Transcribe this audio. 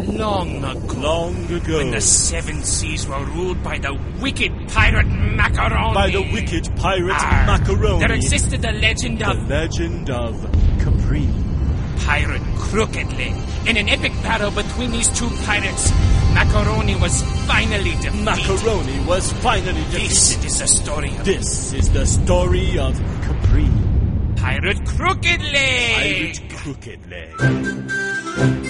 Long ago. Long ago. When the seven seas were ruled by the wicked pirate Macaroni. By the wicked pirate Macaroni. There existed the legend of... The legend of Capri. Pirate Crooked Leg. In an epic battle between these two pirates, Macaroni was finally defeated. Macaroni was finally defeated. This is the story of... This is the story of Capri. Pirate Crooked Leg. Pirate Crooked Leg.